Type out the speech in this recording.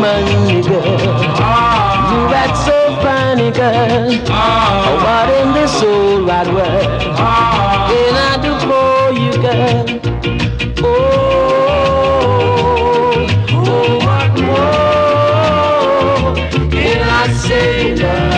money, girl. You act so funny, girl. What in this whole wide world can I do for you, girl? Oh, what more can I say, love?